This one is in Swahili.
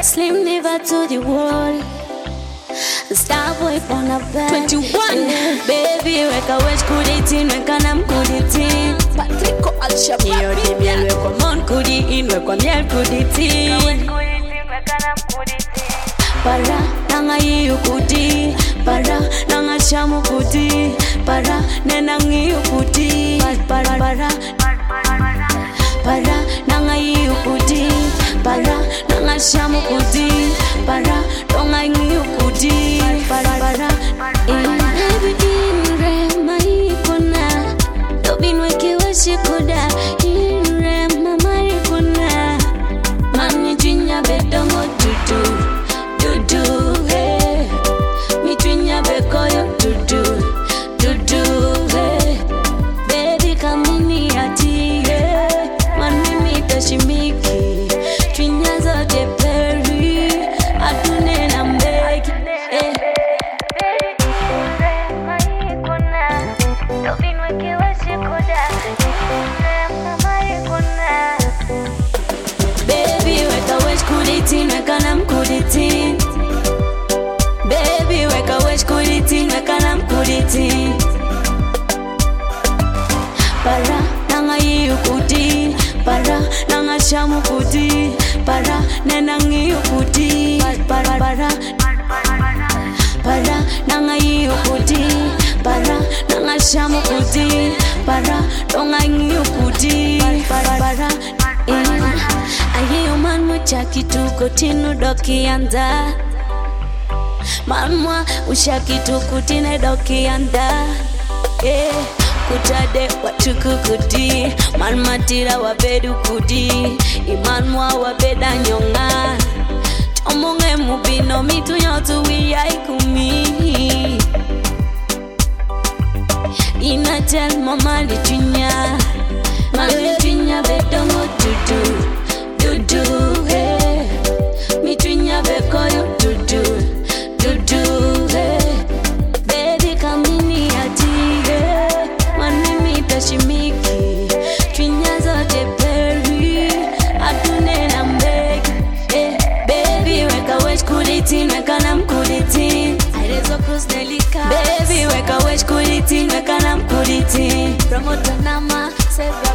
Slim never to the world. Star boy on a bed 21 baby weka wedge kuditin weka nam kuditin Patrico Al-Shabaab iyo di bien weka mon kudi in weka miel kuditin para nanga yiu kudi para nanga shamu kudi para nenangi kudi para nanga yiu kudi para nanga shamu kudi para donga yiu kudi para baby inre mai kona dobin weke washikoda inre mama ikona mami jinya bedongo dudu hey mi jinya bekoyo dudu hey baby kamini ati hey mami mi tashimiki jinya zote peri adune na mbeki hey baby weka wedge kuditin weka nam kuditin baby weka wedge kuditin weka nam kuditin para nanga yiu kudi para nanga shamu kudi para nenangi kudi para nanga yiu kudi para nanga shamu kudi para donga yiu kudi para ayo man muchaki tuko tinu doki anda manwa ushaki tuko tine doki anda kutade watuku kudi man matira wabedu kudi imanwa wabeda nyonga tomonge mubino mitu nyotu wiyaikumi inatel mama lijunya bedongo dudu hey mi tunya bekoyo dudu hey baby kamini ati hey mani mi tashimiki tunya zote peri adune na mbeki hey baby weka wedge kuditin weka nam kuditin airezo cruz delika baby weka wedge kuditin weka nam kuditin promoter nama sebe